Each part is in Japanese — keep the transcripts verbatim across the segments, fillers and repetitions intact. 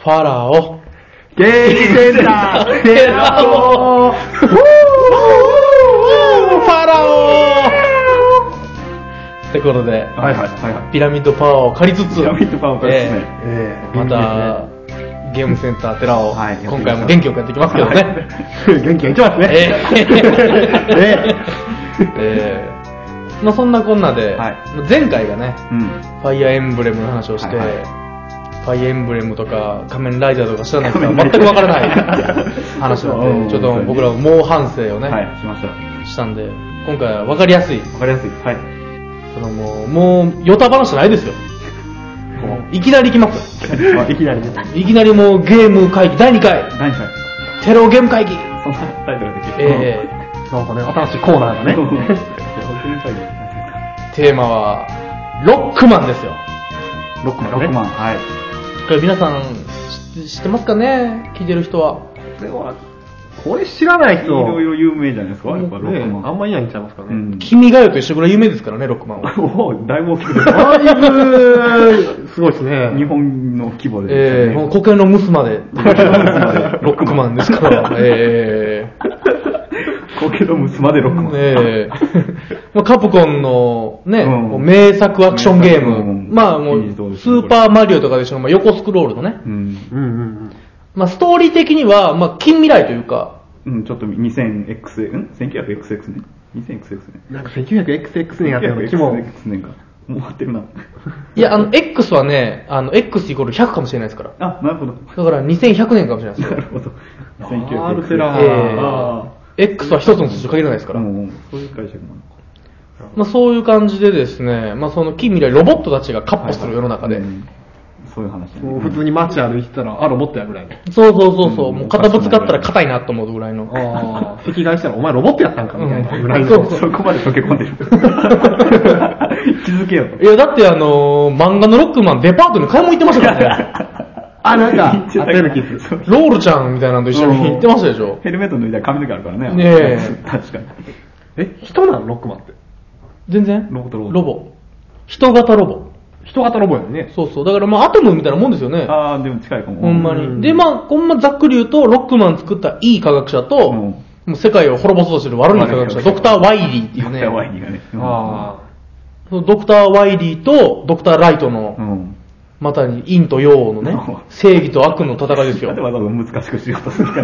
ファラオ、 ゲームセンター、テラオ、ファラオってことで、 はいはいはいはい。 ピラミッドパワーを借りつつ、 ピラミッドパワーを借りつつね。 えーえー、また、ゲームセンターテラを、 はい、 今回も元気よくやっていきますけどね。 はい、元気がいきますね。 えー、えー、えー、まあそんなこんなで、はい、前回がね、うん、ファイアーエンブレムの話をして、はいはい、ファイアーエンブレムとか仮面ライダーとか知らない人は全くわからない話なので、ちょっと僕らも猛反省をね、はい、しました。したんで、今回はわかりやすい。 わかりやすい。はい。 そのもう、もう、ヨタ話じゃないですよ。いきなり行きますよ。 いきなりいきなりもうゲーム会議だいにかい。 だいにかい。 テロゲーム会議。 そんなタイトルできる。 ええー、なんかね、新しいコーナーがね。 テーマは、ロックマンですよ。 ロックマン、ロックマン。はい。 これ皆さん知ってますかね、聞いてる人は。これは、 これ知らない人。いろいろ有名じゃないですか、やっぱロックマン。 あんまいないんちゃいますかね。うん、 君が代と一緒ぐらい有名ですからね、ロックマンは。 おぉ、だいぶ大きくて。 だいぶ、すごいですね。 日本の規模で、ね。 えー、国権のムスまで、ロックマンですから。えー、国権のムスまでロックマン。 えー、カプコンのね、うん、名作アクションゲーム。うん、まあもう、スーパーマリオとかでしょ、まあ、横スクロールのね。うんうんうん、まあストーリー的には、まあ近未来というか、 うん、ちょっと にせんエックス、ん ?せんきゅうひゃくエックスエックス 年 ?にせんエックスエックス 年。 なんかせんきゅうひゃくエックスエックス 年やったような気も。 せんきゅうひゃくエックスエックス 年か。もう終わってるな。 いや、あの、X はね、あの、X イコールひゃくかもしれないですから。 あ、なるほど。 だからにせんひゃくねんかもしれないですよ。 なるほど。 せんきゅうひゃくエックスエックス。 えー、X は一つの数字限らないですから。うん、 そういう解釈もあるのか。 まあそういう感じでですね、まあその近未来ロボットたちがカッポする世の中で、はいはい、うんそういう話、 ね、普通に街歩いてたら、あ、ロボットやぐらいの。 そうそうそうそう、うん、もう肩ぶつかったら硬いなと思うぐらいの。 ああ、赤外したらお前ロボットやったんかみたいなぐらいの。 そうそう、そこまで溶け込んでる。気づけよ。 いや、だってあのー、漫画のロックマンデパートに買い物行ってましたからね。 あ、なんか、あったような気がする。 ロールちゃんみたいなのと一緒に行ってましたでしょ。 ヘルメット脱いだら髪の毛あるからね。 ねえ。 確かに。 え、人なのロックマンって。 全然ロボとロボ。 ロボ。人型ロボ。 人型ロボやね。 そうそう。だからまあアトムみたいなもんですよね。 ああ、でも近いかも。 ほんまに。で、まあ、ほんまざっくり言うと、ロックマン作ったいい科学者と、うん、もう世界を滅ぼそうとしてる悪い科学者、ドクター・ワイリーっていうね。 ドクター・ワイリーがね。 ああ。ドクター・ワイリーとドクター・ライトの、うん、またに陰と陽のね、正義と悪の戦いですよ。 なんでわざわざ難しくしようとするから。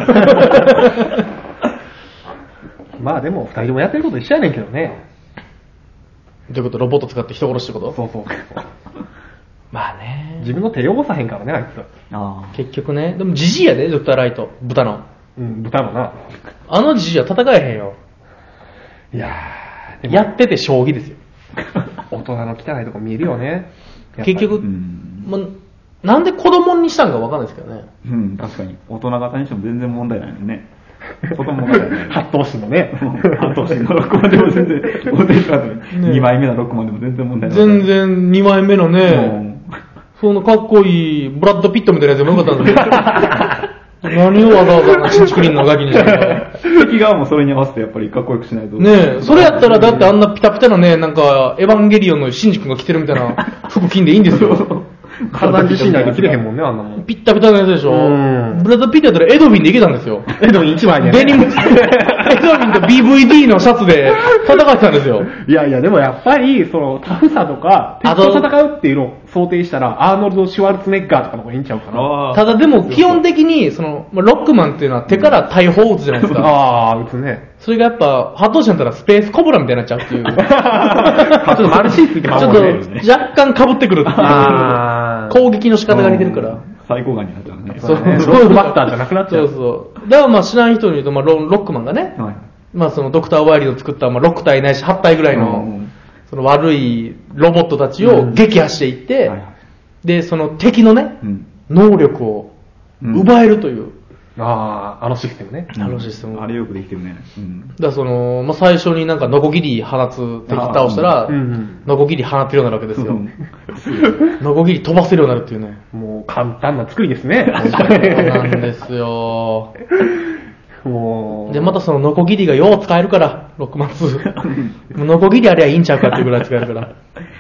まあでも、二人ともやってること一緒やねんけどね。 どういうこと？ロボット使って人殺しってこと？ そうそう。 まあね。 自分の手汚さへんからね、あいつ。 ああ。結局ね。でもジジイやで、ドクターライト。豚の。 うん、豚のな。 あのジジイは戦えへんよ。 いやー、やってて将棋ですよ。 大人の汚いとこ見えるよね。 結局、うんま、なんで子供にしたんかわかんないですけどね。 うん、確かに。大人型にしても全然問題ないのにね。子供が八頭身のね。 八頭身のロックマンでも全然、問題なかったね。にまいめのロックマンでも全然問題ない。 全然にまいめのね、そのかっこいいブラッド・ピットみたいなやつでもよかったんですけど。何をわざわざチンチクリンのガキにしたのか。 敵側もそれに合わせてやっぱりかっこよくしないと。 ねえ、それやったらだってあんなピタピタなね、なんか、エヴァンゲリオンのシンジ君が着てるみたいな服着んでいいんですよ。 体自身ないと切れへんもんね、あんなもん。 ピッタピタなやつでしょ。ブラッドピットやったらエドビンでいけたんですよ。 エドビンいちまいで、 ね。デニム、エドビンと ビーブイディー のシャツで戦ってたんですよ。 いやいや、でもやっぱり、その、タフさとか、敵と戦うっていうのを想定したら、アーノルド・シュワルツネッガーとかの方がいいんちゃうかな。 ただでも、基本的に、その、ロックマンっていうのは手から大砲を撃つじゃないですか。 ああ、撃つね。 それがやっぱ、ハットシャンだったらスペースコブラみたいになっちゃうっていう。ちょっとマルチーついてますもんね。ちょっと若干被ってくるっていう。攻撃の仕方が似てるから。 最高眼になっちゃうね。 そう、 ロードバスターじゃなくなっちゃう。 そうそう。だからまあ知らん人に言うと、まあロックマンがね、はい、まあそのドクター・ワイリーの作ったまあろく体ないしはち体ぐらいの、うん、その悪いロボットたちを撃破していって、うんはいはい、で、その敵のね、うん、能力を奪えるという。 ああ、あのシステムね。 あのシステム。 あれよくできてるね。 うん、だからその、まあ、最初になんかノコギリ放つ敵倒したら、うんうん、ノコギリ放ってるようになるわけですよ。ノコギリ飛ばせるようになるっていうね。 もう簡単な作りですね。 そうなんですよ。もう。で、またそのノコギリがよう使えるから、ロックマンツー。ノコギリありゃいいんちゃうかっていうぐらい使えるから。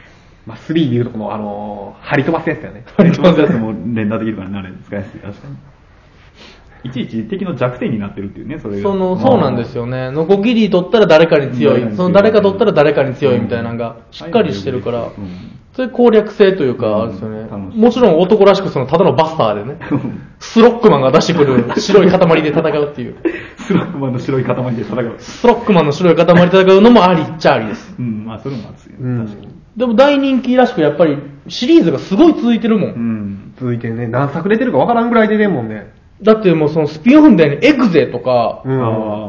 まあ、スリーでいうとこの、あのー、張り飛ばすやつだよね。 張り飛ばすやつも連打できるからね、あれ使いやすい。確かに。いちいち敵の弱点になってるっていうね、それが。 その、そうなんですよね。ノコギリ取ったら誰かに強い。その誰か取ったら誰かに強いみたいなのがしっかりしてるから、それ攻略性というか、あれですよね。もちろん男らしくそのただのバスターでね、スロックマンが出してくる白い塊で戦うっていう。 スロックマンの白い塊で戦う。 スロックマンの白い塊で戦うのもありっちゃありです。 うん、まあそれも熱いよね、確かに。 でも大人気らしくやっぱりシリーズがすごい続いてるもん。うん。 続いてね、何作出てるかわからんぐらい出てるもんね。 だってもうそのスピンオフみたいにエグゼとか、うん、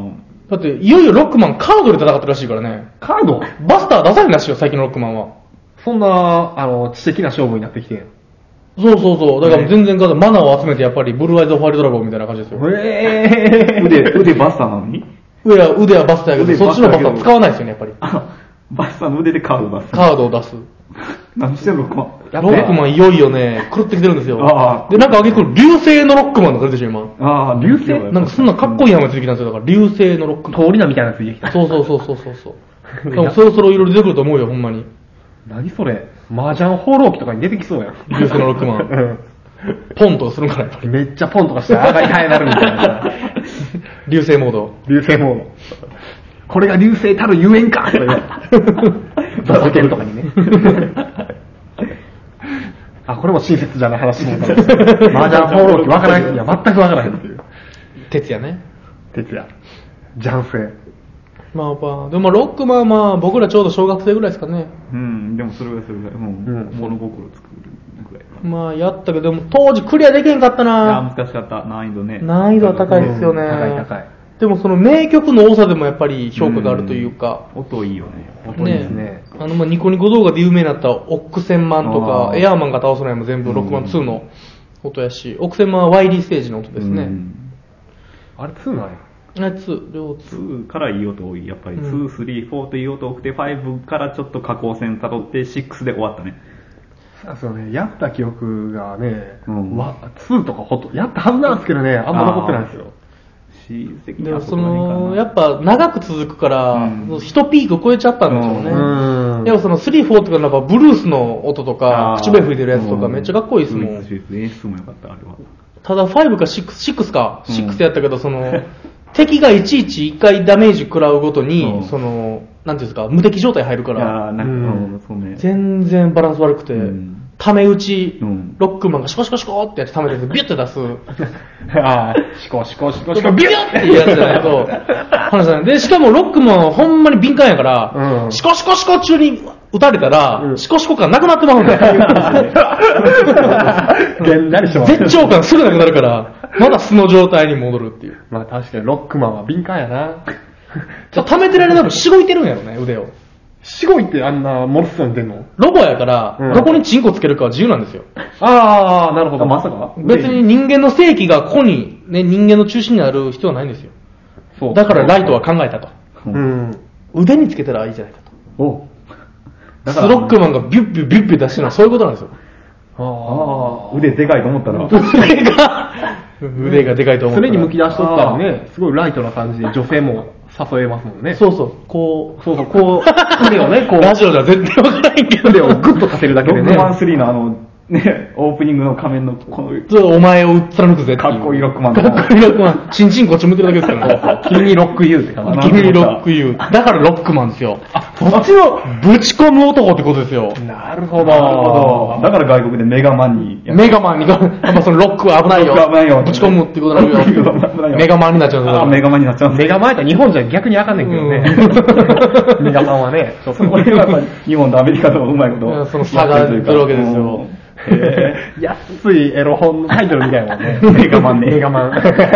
だっていよいよロックマンカードで戦ってるらしいからね。 カードバスター出さないらしいよ、最近のロックマンは。 そんな、あの、知的な勝負になってきてん。 そうそうそう。だから全然カード、マナーを集めてやっぱりブルーアイズ・ホワイトドラゴンみたいな感じですよ。 へぇー。腕、腕バスターなのに腕は、腕はバスターやけど、そっちのバスター使わないですよね、やっぱり。 バスターの腕でカードを出す。 カードを出す。 何してんのロックマン。 ロックマンいよいよね、狂ってきてるんですよ。あで、なんかあげく流星のロックマンとか出てるでしょ、今。 ああ、流星なんかそんなかっこいい名前ついてきたんですよ。だから流星のロックマン。 通り名みたいなのついてきた。 そうそうそうそうそう。でもそろそろいろいろ出てくると思うよ、ほんまに。 何それ麻雀放浪記とかに出てきそうやん。 流星のロックマン。うん。ポンとするからやっぱり。 めっちゃポンとかして上がりたいなるみたいな。 流星モード。 流星モード。これが流星たるゆえんかとか言われバスケルとかにね。あ、これも親切じゃない話も。麻雀放浪記わからない。いや、全くわからないっていう。 哲也ね。 哲也。ジャンセまあまあ、でもロックマンはまあ僕らちょうど小学生ぐらいですかね。 うん、でもそれぐらいそれぐらい。もう、うん、物心作るぐらい。 まあやったけど、でも当時クリアできへんかったな。 いや、難しかった。難易度ね。 難易度は高いですよね。うん、 高い高い。 でもその名曲の多さでもやっぱり評価があるというか。 うん、音いいよね。 音いいですね。 ねあのまあニコニコ動画で有名になったオックセンマンとか、エアーマンが倒すのやも全部ロックマンツーの音やし、オックセンマンはワイリーステージの音ですね。うん、 あれツーなんや。 あれツー、両ツーからいい音多い。やっぱりツー、スリー、フォーといい音多くて、ファイブからちょっと下降線辿ってシックスで終わったね。 そうね、やった記憶がね、うん、ツーとかほとやったはずなんですけどね、あんま残ってないんですよ。 でもそのやっぱ長く続くから、うん、一ピーク超えちゃったんでしょうね。うん、やっぱそのスリー、フォーとかなんかブルースの音とか口笛吹いてるやつとかめっちゃかっこいいですもん。 演出も良かったあれは。 ただファイブかシックス、シックスか、シックスやったけどその敵がいちいちいっかいダメージ食らうごとにそのなんていうんですか無敵状態入るから、 なんか、うん、 全然バランス悪くて。うんため打ち、うん、ロックマンがシコシコシコってやってためてビュッて出す。 ああ、シコシコシコシコビュッっていうやつじゃないと、話じゃない。で、しかもロックマンはほんまに敏感やから、うん、シコシコシコ中に撃たれたら、うん、シコシコ感なくなってまうんだよ。絶頂感すぐなくなるから、まだ素の状態に戻るっていう。 まあ確かにロックマンは敏感やな。 じゃあ溜めてられなくしごいてるんやろね、腕を。 しごいってあんなモルスソンに出んの？ ロボやから、うん、どこにチンコつけるかは自由なんですよ。 ああ、なるほど。 まさか別に人間の正規がここに、ね、人間の中心にある必要はないんですよ。そうだからライトは考えたと。うん、腕につけたらいいじゃないかと。おだからスロックマンがビュッビュッビュッビュッ出してるのはそういうことなんですよ。 ああ、腕でかいと思ったら。 腕が、腕がでかいと思ったら。 それに向き出しとったらね、すごいライトな感じで女性も誘えますもんね。 そうそう、こう、 そうそう、こう、腕をね、こう。 ラジオでは絶対わからへんけど。 腕をグッとさせるだけでね。 ロックマンスリーのあの、ね、オープニングの仮面のこのお前を貫くぜってかっこいいロックマンかっこいいロックマンチンチンこっち向いてるだけですからね。君にロックユーって感じ。君にロックユーだからロックマンですよ。あ、そっちのぶち込む男ってことですよ。 なるほど。 なるほど。だから外国でメガマンにメガマンにやっぱそのロックは危ないよ。危ないよ。ぶち込むってことになるよ。メガマンになっちゃうんですよ。 あ、メガマンになっちゃうんです。 メガマンやったら日本じゃ逆にあかんねんけどね。メガマンはね。 そこでやっぱ日本とアメリカとうまいこと。 その差が出るわけですよ。 えー、安いエロ本のタイトルみたいなもんね。 メガマンね。 メガマン。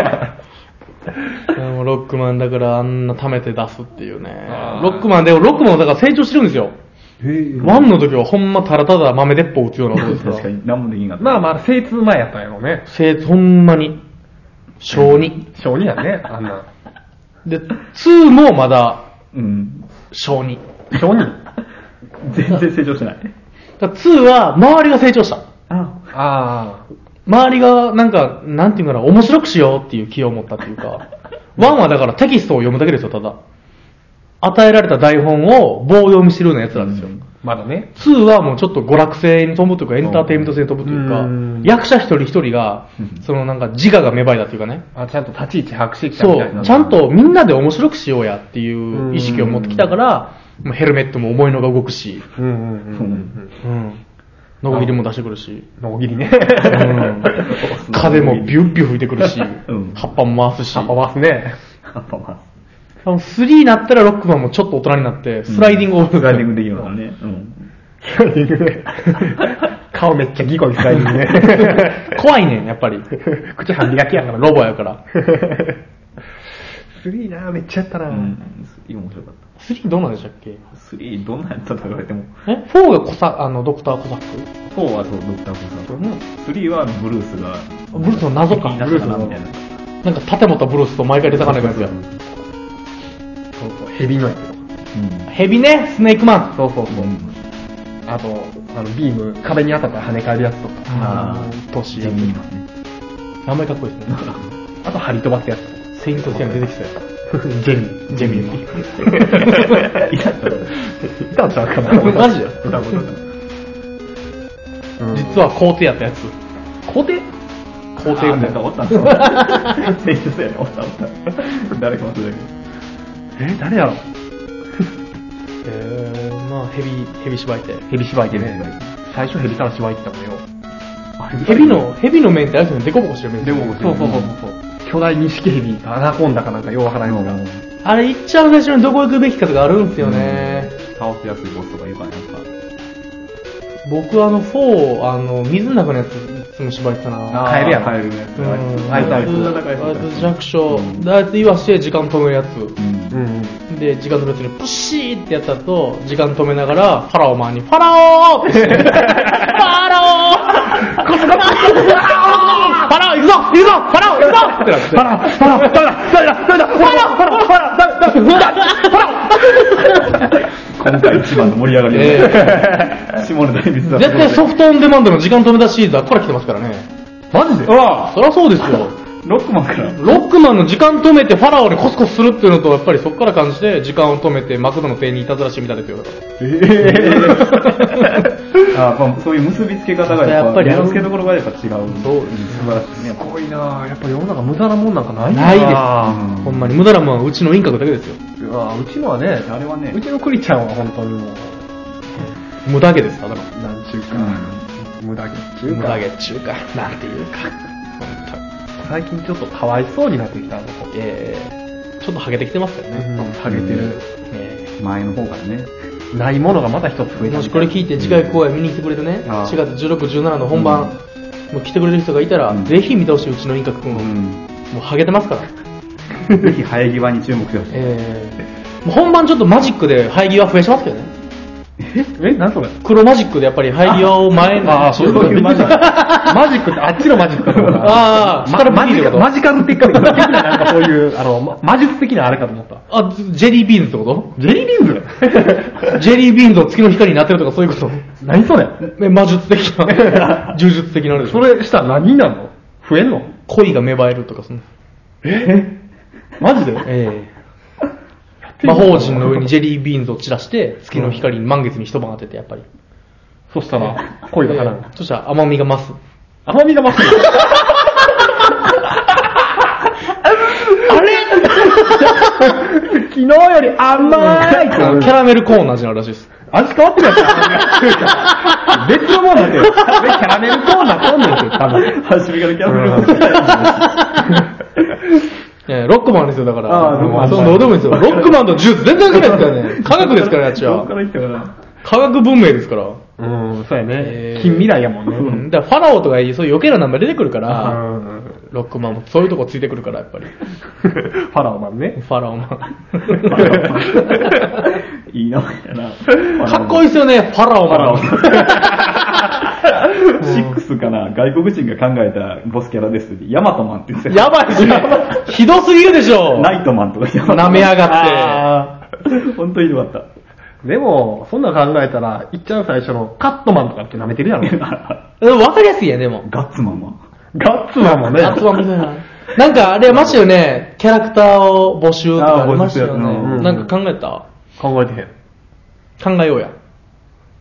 でもロックマンだからあんな貯めて出すっていうね。ロックマンでもロックマンだから成長してるんですよ。ワンの時はほんまただただ豆鉄砲撃つようなことですから。 確かに何もできんかった。 まあまあ精通前やったんやろうね。 精通ほんまに。小に。 小にやね、あんな。 で、ツーもまだ、うん。小に。 小に全然成長してない。 だツーは周りが成長した。 ああ。 周りがなんか、なんていうかな、面白くしようっていう気を持ったっていうか、ワンはだからテキストを読むだけですよ、ただ。与えられた台本を棒読みしてるようなやつなんですよ。うん、 まだね。 にはもうちょっと娯楽性に飛ぶというか、エンターテインメント性に飛ぶというか、う役者一人一人が、そのなんか自我が芽生えたというかね。 あ、ちゃんと立ち位置把握してきたみたいな。 そう、ちゃんとみんなで面白くしようやっていう意識を持ってきたから、ヘルメットも重いのが動くし、うんうんうんうん。ノコギリも出してくるし。 ノコギリね。 うん、風もビュッビュ吹いてくるし、うん、葉っぱも回すし。 葉っぱ回すね。 葉っぱ回す。スリーになったらロックマンもちょっと大人になって、スライディングを、うん、 スライディングできるからね。うん、 スライディングね。顔めっちゃギコギスライディングね。 怖いねん、やっぱり。 口歯磨きやから、 ロボやから。 スリーなぁ、めっちゃやったなぁ。うん、 スリー面白かった。 スリーどんなんでしたっけ？ スリーどんなんやったと言われても。 え ?フォー がコサ、あの、ドクターコサック ?フォー はそう、ドクターコサック。うん、スリーはブルースが。 ブルースの謎か。 ブルースのみたいな。 なんか、盾持ったブルースと毎回出たかないやつや。 そうそう、ヘビのやつ。 うん。ヘビね、スネークマン。 そうそうそう。うん、あと、あの、ビーム、壁に当たったら跳ね返るやつとか。 ああ、トシやつ。名前かっこいいですね。 あと、張り飛ばすやつ。 セイントセイヤ出てきたやつ。 ジェミー。 ジェミー。いたいたんちゃうかな。 マジで実は皇帝やったやつ。 皇帝皇帝みたいな。おったんだ。セイントセイヤにおったおった。誰か忘れたけど。 え、誰やろえー、まあ、ヘビ、ヘビ芝居って。 ヘビ芝居ってね。最初ヘビから芝居ってたもんよ。 ヘビの、ヘビの面ってあれですよね、デコボコしてる面。 デコボコしてる。そうそうそうそう。巨大ニシキヘビ、アナコンダかなんかようわからんのが。 あれ、一番最初にどこ行くべきかとかあるんですよね。 倒しやすいボスとかいうかなんか。 僕あの、フォー、あの、水の中のやつ、いつも縛ってたな。 カエルやな。 カエルのやつ。 あいつ、あいつ弱小。あいつ言わして時間止めるやつ。で、時間止めずにプシーってやったと、時間止めながら、ファラオマンに、ファラオーってして、ファラオーコスコスファラオー行くぞ行くぞファラオ行くぞってなって。ファラオファラオダメだダメだダメだファラオファラオファラオファラオダメだファラオ今回一番の盛り上がりで、下ネタに見せた。 絶対ソフトオンデマンドの時間止めたシリーズはここから来てますからね。 マジで？ ああ、そりゃそうですよ。 ロックマンからロックマンの時間止めてファラオにコスコスするっていうのと、やっぱりそこから感じて、時間を止めてマクドの店員にいたずらしてみたですよ。 えー、 ああ、そういう結びつけ方がやっぱり、目の付けどころがやっぱ違う。そう、素晴らしいね。 すごいなぁ。やっぱ世の中無駄なもんなんかないないです。ほんまに無駄なもんはうちのインカクだけですよ。 うわうちのはね、あれはね、うちのクリちゃんは本当にもう、 無駄毛です、ただの。 なんちゅうか、うん、無駄毛っちゅうか。 無駄毛っちゅうか、なんていうか。 最近ちょっとかわいそうになってきたの。 えー、ちょっとハゲてきてますよね。 うん、ハゲてる。 えー、前の方からね。 ないものがまた一つ増えた。 もしこれ聞いて次回公演見に来てくれるね、うん、しがつじゅうろく、じゅうしちの本番、うん、もう来てくれる人がいたら、うん、ぜひ見てほしい、うちのインカク君を、うん。もうハゲてますから。 ぜひ生え際に注目してほしい。 えー、もう本番ちょっとマジックで生え際増やしますけどね。 ええ何それ黒マジックでやっぱり生え際を前に。 ああ、そういうマジック。マジックってあっちのマジックかと思った。 ああ、 マジカル、マジカル的な、なんかそういう、あの、魔術的なあれかと思った。 あ、ジェリービーンズってことジェリービーンズジェリービーンズを月の光になってるとかそういうこと。 何それ魔術的な、呪術的なあれでしょ。 それしたら何になるの増えんの恋が芽生えるとかその。 えマジでええ魔法陣の上にジェリービーンズを散らして月の光に満月に一晩当ててやっぱり、 そしたら恋が叶う、 えー、そしたら甘みが増す甘みが増すあれ昨日より甘いキャラメルコーンの味なるらしいです。 味変わってるやつ別のもんなんだよ。キャラメルコーンなとんねんて多分初めからキャラメルコーンえー、ロックマンですよ、だから。 ああ、 ロックマン。そう、どうでもいいですよ。ロックマンとジュース全然違いですからね。科学ですから、やっちゃう。科学文明ですから。 うん、そうやね。えー、近未来やもんね。 うん。だからファラオとかそういう余計な名前出てくるから、ロックマンもそういうとこついてくるから、やっぱり。 ファラオマンね。 ファラオマン。 いい名前やな。 かっこいいですよね、ファラオマン。 シックスかな、外国人が考えたボスキャラです。ヤマトマンって言ってた。やばいし、ひどすぎるでしょ。 ナイトマンとか舐めやがって。本当にひどかった。 でも、そんな考えたら、いっちゃん最初のカットマンとかって舐めてるやろ。 でも分かりやすいやん、でも。 ガッツマンは。 ガッツマンもね。 ガッツマンみたいな。なんか、あれましたよね、キャラクターを募集とかありましたよね。なんか考えた？ 考えてへん。 考えようや。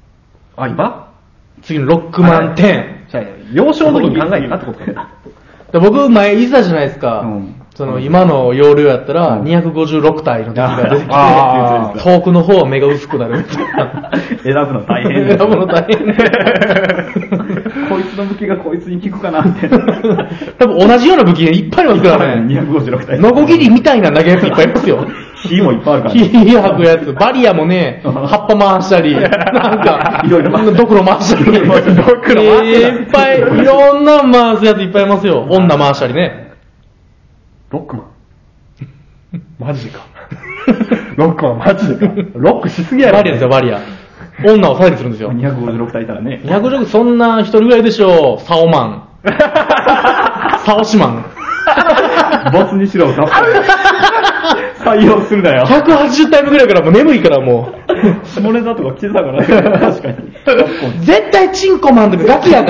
あ、今次のロックマンテン。 じゃあ、幼少の時に考えてたってことか。 僕前言ってたじゃないですか。 うんその今の容量やったらにひゃくごじゅうろく体の敵が出てきて、遠くの方は目が薄くなるみたいな。 選ぶの大変。 選ぶの大変。 こいつの武器がこいつに効くかなって。 多分同じような武器いっぱいありますからね。 にひゃくごじゅうろく体。 ノコギリみたいな投げやついっぱいありますよ。 火もいっぱいあるから、 ね。火吐くやつ。バリアもね、葉っぱ回したり、なんか、 いろいろドクロ回したり。ドクロ回したり。いっぱい、いろんな回すやついっぱいいますよ。女回したりね。 ロックマンマジか。ロックマンマジでか。ロックしすぎやろ。 バリアですよ、バリア。女をサイズするんですよ。 にひゃくごじゅうろく体いたらね。 にひゃくごじゅうろく、そんな一人ぐらいでしょう。サオマン。サオシマン。 ボスにしろ、採用するなよ。 ひゃくはちじゅう体目ぐらいからもう眠いからもう。 下ネタとか来てたからね。確かに。 絶対チンコマンとかガキやから、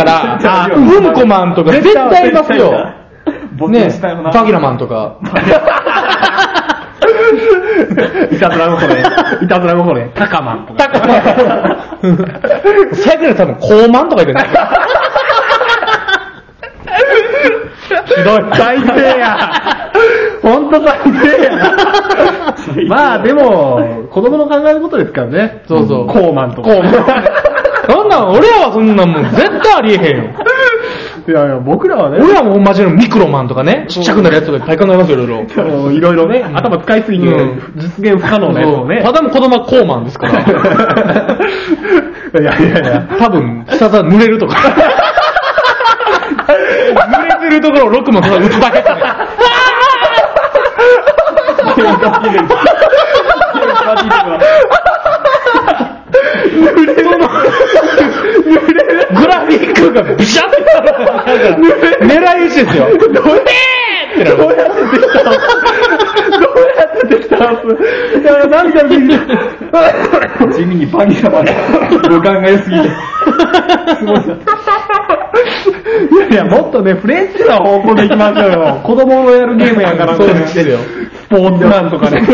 うんこマンとか絶対いますよ。ね、バギラマンとか。 いたずら心ね。いたずら心ね。タカマンとか。 タカマン。最近多分コーマンとか言ってる。 ひどい。最低や。ほんと最低や。まあでも、子供の考えることですからね。 そうそう。 コーマンとか。 コーマン。そんなん、俺らはそんなんもん絶対ありえへんよ。 いやいや、僕らはね。 俺らも同じのミクロマンとかね、ちっちゃくなるやつとかいっぱい考えますよ、いろいろ。 いろいろね、頭使いすぎて、実現不可能なやつをね。 ただも子供はコーマンですから。 いやいやいや、 多分、下さ濡れるとか。濡れてるところをロックマンとか打つだけってね。グラフィックがビシャッて狙い撃ちですよ。どうやってどうやってできたの？どうやってできたの？いや、涙出てきた。 地味にバニラまで五感が良すぎて。すごいな。 いやいや、もっとね、フレンチな方向で行きましょうよ。子供のやるゲームやからね。 そうですよ。 スポーツマンとかね。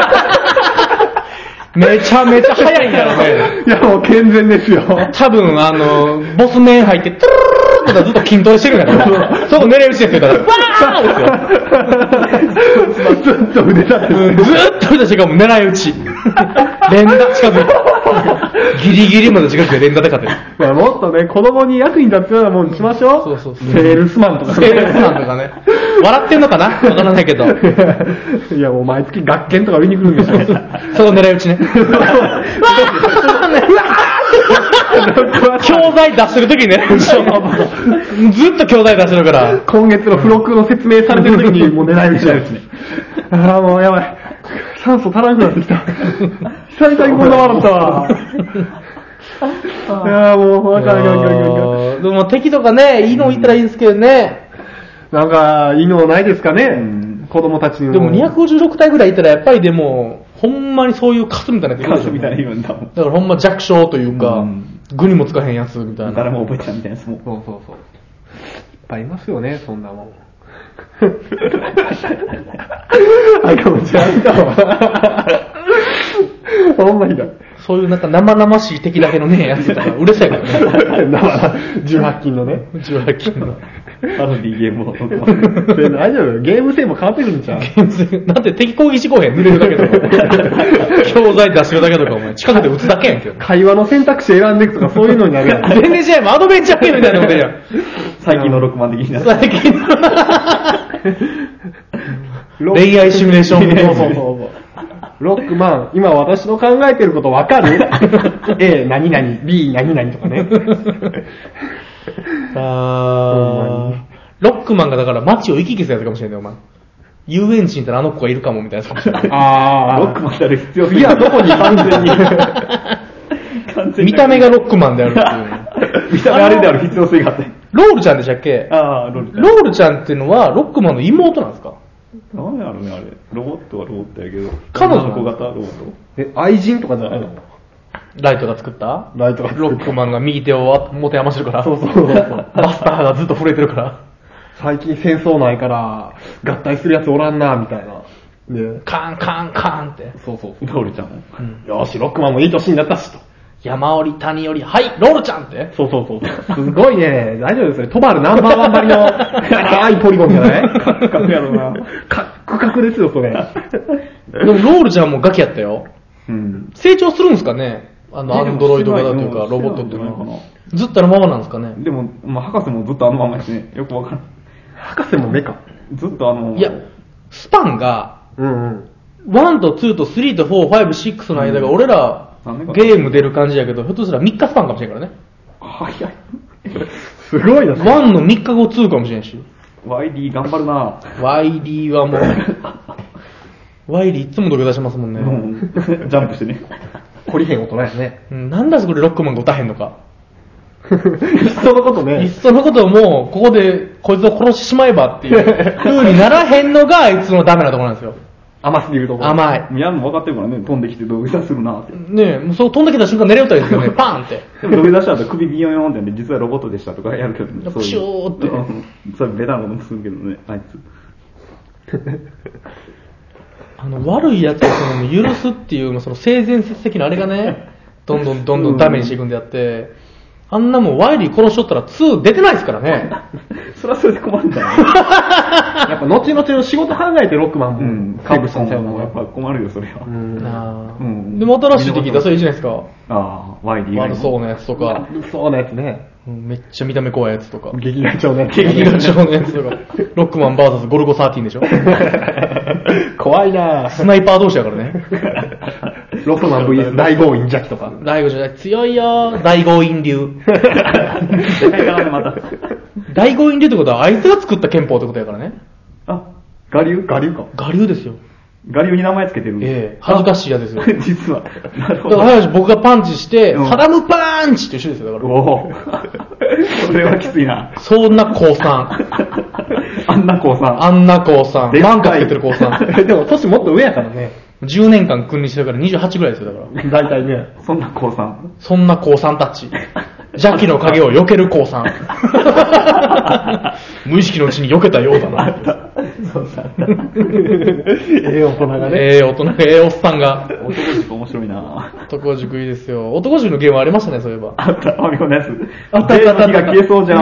めちゃめちゃ早いんだよね。 いや、もう健全ですよ。 多分、あの、ボス面入って、トゥルルルってずっと筋トレしてるんだから、そこ狙い撃ちですよ、だから、バーンですよ。 ずっと腕立てて、 うん、ずっと腕しかも狙い撃ち。連打近づいて。ギリギリまで近くで連打で勝てる。 いや、もっとね、子供に役に立つようなもんにしましょう。 そうそうそう。 セールスマンとか、 セールスマンとかね。笑ってんのかなわからないけど。 いや、もう毎月学研とか売りに来るんでしょ。 そこ狙い撃ちね。教材出してるときにね。ずっと教材出してるから。 今月の付録の説明されてるときにもう狙い撃ちですね。ああ、もうやばい。酸素足らなくなってきた。久々にこんな笑ったわ。いやもう、わかるわかるわかる。 でも敵とかね、いいのいったらいいんですけどね。 なんか、いいのないですかね、うん、子供たちにも。 でもにひゃくごじゅうろく体ぐらいいったらやっぱりでも、ほんまにそういうカスみたいなやついるでしょ。 カスみたいな言うんだもん。 だからほんま弱小というか、うん、具にもつかへんやつみたいな。 誰も覚えちゃうみたいなやつも。 そうそうそう。いっぱいいますよね、そんなもん。あ、かもちゃんだわ。ほんまひどい。 そういうなんか生々しい敵だけのね、やつとかうるさいからね。 生、じゅうはち金のね。 じゅうはち金の。 パロディゲームを。 大丈夫ゲーム性も変わってくるんちゃう？ ゲーム性、なんて敵攻撃しこへん、濡れるだけとか。教材出してるだけとか、お前、近くで撃つだけやんけど。 会話の選択肢選んでいくとかそういうのになるやん。 全然違う、アドベンチャーゲームみたいなことやん。 最近のろくまん的になる。 最近の。恋愛シミュレーションゲーム。 そうそうそう。ロックマン、今私の考えてることわかる？ A 何々、B 何々とかね。 あー、ロックマンがだから街を行き来するやつかもしれないお前。遊園地に行ったらあの子がいるかもみたいなやつかもしれない。 あー。 ロックマンってある必要次はどこに完全に。 完全に見た目がロックマンであるっていう。 見た目あれである必要性があって。 ロールちゃんでしたっけ？ あー、ロールちゃん。 ロールちゃんっていうのはロックマンの妹なんですか？ 何やろね、あれ。ロボットはロボットやけど。 彼女の子型ロボット。 え、愛人とかじゃないの？ ライトが作ったライトが作った。 ロックマンが右手を持て余してるから。 そうそうそう。バスターがずっと震えてるから。 最近戦争ないから合体するやつおらんなみたいな。 で、カーンカーンカーンって。 そうそう。 ロールちゃんも。 うん、よし、ロックマンもいい年になったしと。 山降り谷降り、はい、ロールちゃんって。 そうそうそう。すごいね、大丈夫ですね。トバルナンバーワンばりの、長いポリゴンじゃないカクカクやろうな。カクカクですよ、それ。 でもロールちゃんもガキやったよ。うん。成長するんですかね、あの、アンドロイド型というか、ロボットっていうのは。ずっとあのままなんですかね。 でも、まあ、博士もずっとあのままですね。よくわかんない。 博士もメカ。 ずっとあの、 いや、スパンが、うんうん。ワンとツーとスリーとフォー、ファイブ、シックスの間が俺ら、ゲーム出る感じやけど、ひょっとしたらみっかスパンかもしれんからね。 早い。 すごいな。 ワンのみっかごツーかもしれんし。 ワイディー 頑張るな。 ワイディー はもう、ワイディー いつも土下座しますもんね。 うん、ジャンプしてね。 懲りへん大人やね。 うん、なんだそこでロックマンが打たへんのか。 いっそのことね。 いっそのことをもう、ここでこいつを殺してしまえばっていう風にならへんのがあいつのダメなところなんですよ。 甘すぎるところ。 甘い。 宮野も分かってるからね、飛んできて土下座するなって。 ねえ、もうそう飛んできた瞬間寝れよったらいいですよね、パーンって。 でも土下座した後首ビヨヨンってんで、実はロボットでしたとかやるけどね。 プシューって。 それベタなことするけどね、あいつ。 あの、悪いやつをその許すっていう、その性善説的なあれがね、どんどんどんどんダメにしていくんであって、あんなもんワイリー殺しとったらツー出てないですからね。 それはそれで困るんだよ。 やっぱ後々の仕事考えてロックマンも、うん、カーブしたんちゃうのやっぱ困るよ、それは。 うんあうん、でも新しいって聞いたらそれいいじゃないですか。 ああ、ワイリー悪そうなやつとか。 悪そうなやつね。 めっちゃ見た目怖いやつとか。 劇画調のやつ。 劇画調のやつとか。ロックマン ブイエス ゴルゴじゅうさんでしょ。 怖いなぁ。 スナイパー同士だからね。 ロックマン ブイエス 大豪院邪気とか。 大豪じゃない、強いよ大豪院流。大豪院流ってことはあいつが作った憲法ってことやからね。 あ、我流我流か。 我流ですよ。 我流に名前つけてる。 ええ恥ずかしいやつですよ。 実は。 なるほど。だから僕がパンチして、うん、サダムパンチと一緒ですよ、だから。 おそれはきついな。 そんな高三。 あんな高三。 あんな高三。漫画つけてる高三。 でも年もっと上やからね。 じゅうねんかん君臨してるからにじゅうはちぐらいですよ、だから。 大体ね。 そんな高三。 そんな高三たち。邪気の影を避ける高三。無意識のうちに避けたようだな。そうさ。 ええ大人がね。 ええ大人が、ええおっさんが。 男塾面白いな男塾いいですよ。男塾のゲームありましたね、そういえば。 あった、ファミコンのやつ。 あったあったあった。 が消えそうじゃん。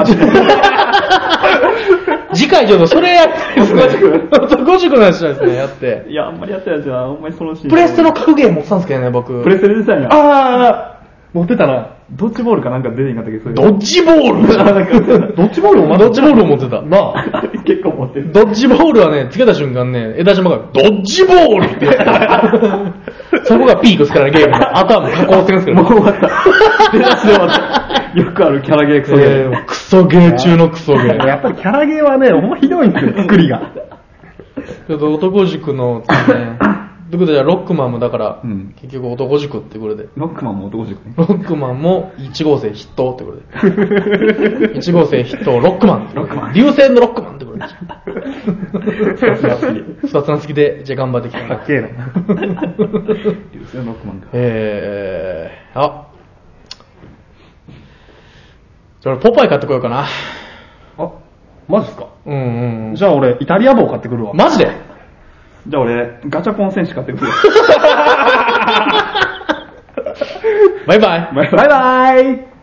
次回ちょっとそれやって、男塾。男塾のやつですね、やって。 いや、あんまりやってないじゃん。あんまりそのシーン。 プレステの格ゲーム持ってたんですけどね、僕。 プレステでしたんや。 あー、持ってたな。 ドッジボールかなんか出てんかったけど、 ドッジボールドッジボールをドッジボールを持ってた。 なあ。 結構持ってる。 ドッジボールはね、つけた瞬間ね、枝島が、ドッジボールって言って。そこがピークですからね、ゲームの。あとはもう加工戦ですからね。 もう終わった。出だしで終わった。よくあるキャラゲークソゲー。 えー、クソゲー中のクソゲー。 やっぱりキャラゲーはね、ほんまひどいんですよ、作りが。 ちょっと男塾の、ね、ということで、ロックマンもだから、うん、結局男塾ってことで。 ロックマンも男塾ね。 ロックマンもいち号生筆頭ってことで。いち号生筆頭、ロックマン。 ロックマン。 流星のロックマンってことで。二つな好きで、じゃあ頑張ってきた。 かっけえな。 流星のロックマンか。 えー、あ。じゃあ俺ポパイ買ってこようかな。 あ、マジっすか？ うんうん。 じゃあ俺、イタリア帽買ってくるわ。 マジで？ じゃあ俺、ガチャポン選手買ってくる。 バイバイ。 バイバイ。